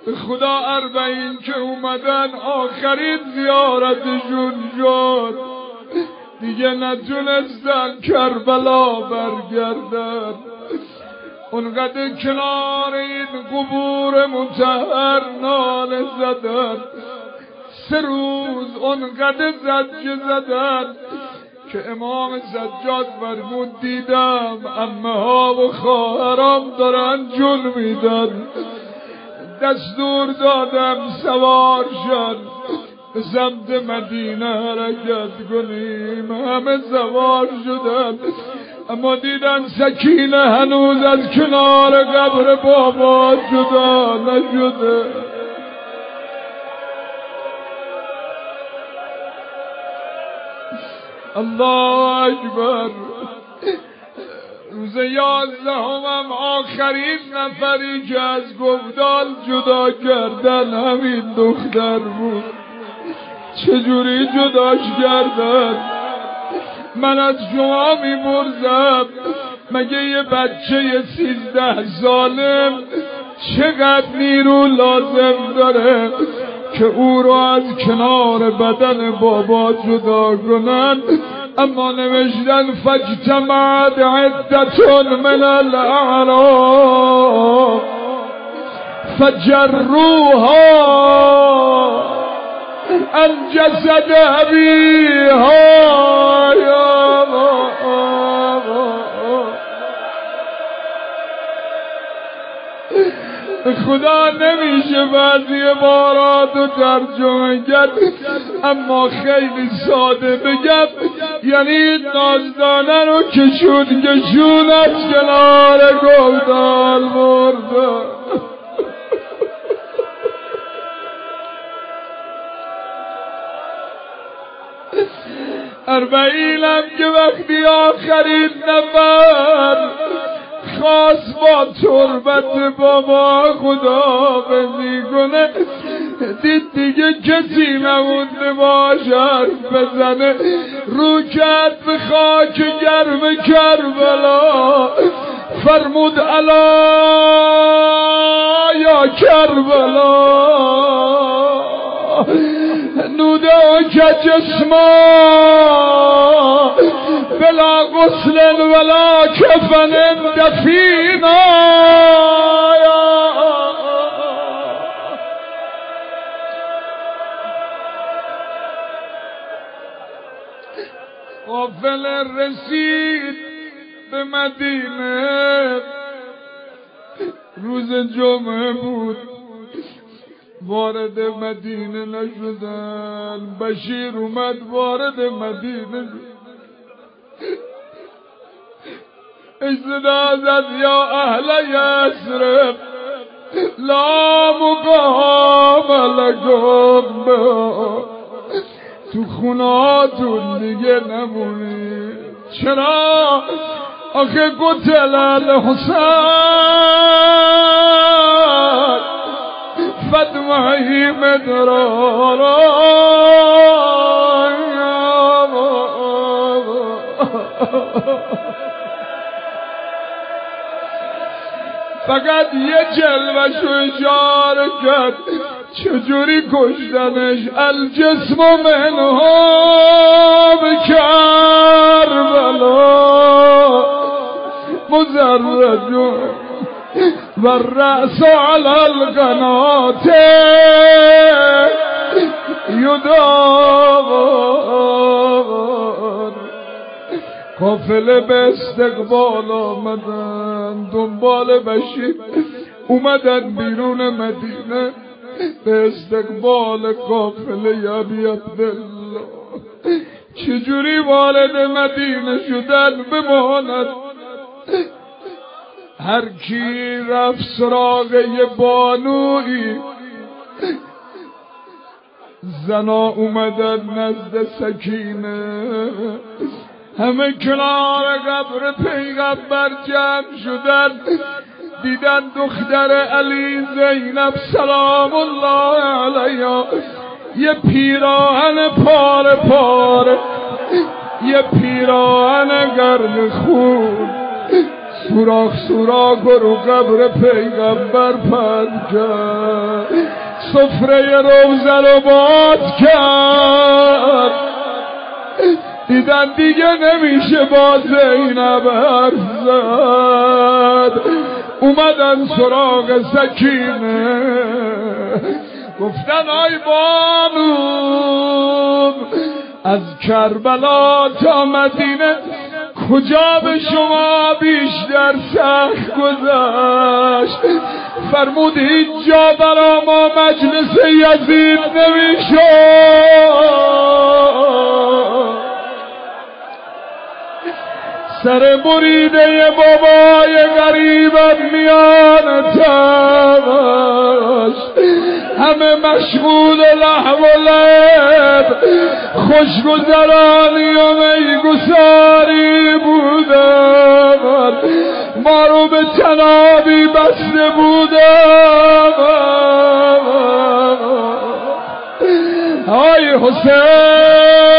خدا 40 که اومدن آخرین زیارتشون شد، دیگه نتونستن کربلا برگردن. اونقدر کنار این قبور مطهر ناله زدن، 3 روز اونقدر زجه زدن که امام سجاد فرمود دیدم عمه ها و خواهرام دارن جون میدن، دستور دادم سوار شن به سمت مدینه حرکت کنیم. همه سوار شدن، اما دیدن سکینه هنوز از کنار قبر بابا جدا نشده. الله اکبر. روز 11 آخرین نفری که از گودال جدا کردن همین دختر بود. چجوری جداش کردن؟ من از شما میپرسم مگه یه بچه 13 ساله چقدر نیرو لازم داره که او رو از کنار بدن بابا جدا کنن؟ اما نوشتن فاجتمعت عدة من الاعراب فجروها عن جسد ابيها. يا خدا نمیشه بعضی عبارات رو ترجمه کرد، اما خیلی ساده بگم یعنی نازدانه رو کشون از کنار گودال برده. 40 هم که وقتی آخرین نفر خواست با تربت بابا خداحافظی کنه، دید دیگه کسی نمونده باش حرف بزنه، رو کرد به خاک گرم کربلا، فرمود الا یا کربلا نوده که جسما بلا غسل ولا کفن دفینا. قافله رسید به مدینه، روز جمعه بود، وارد مدینه نشدن. بشیر اومد وارد مدینه صدا زد یا اهل یثرب لا مقام لکم، تو خونهاتون دیگه نمونید. چرا؟ آخه قتل الحسین فدمهی مدرارا. فقط یه جلوشو اشاره کرد چجوری کشتنش. الجسم منها بکربلا مزرج و الرأس علی القنات یدار. قافله به استقبال آمدن، دنبال بشیر اومدن بیرون مدینه به استقبال قافله ابی عبدالله. چجوری وارد مدینه شدن بماند؟ هر کی رفت سراغ یه بانویی، زنا اومدن نزد سکینه، همه کنار قبر پیغمبر جمع شدن، دیدن دختر علی زینب سلام الله علیها یه پیراهن پاره پاره، یه پیراهن گرم خون، سوراخ سوراخ رو قبر پیغمبر پهن کرد، سفره روزه رو باد کرد. دیدن دیگه نمیشه با زینب حرف زد، اومدن سراغ سکینه گفتن آی بانو از کربلا تا مدینه کجا به شما بیشتر سخت گذشت؟ فرمود هیچ جا برا ما مجلس یزید نمیشد. سر بریده بابای غریبم میان تماش، همه مشغول لحو و لب خوشگذرانی و میگساری بودم، ما رو به تنابی بسته بودم. آی حسین